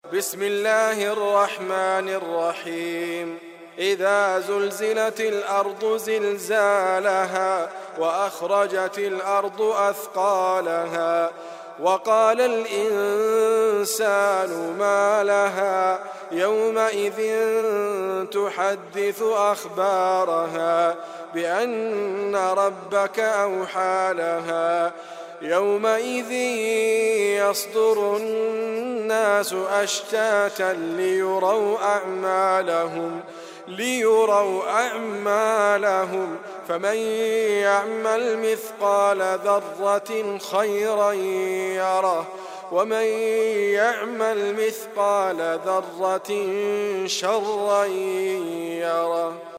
بسم الله الرحمن الرحيم. إذا زلزلت الأرض زلزالها وأخرجت الأرض أثقالها وقال الإنسان ما لها يومئذ تحدث أخبارها بأن ربك أوحى لها يومئذ يصدر الناس أشتاتا ليروا أعمالهم فمن يعمل مثقال ذرة خيرا يره ومن يعمل مثقال ذرة شرا يره.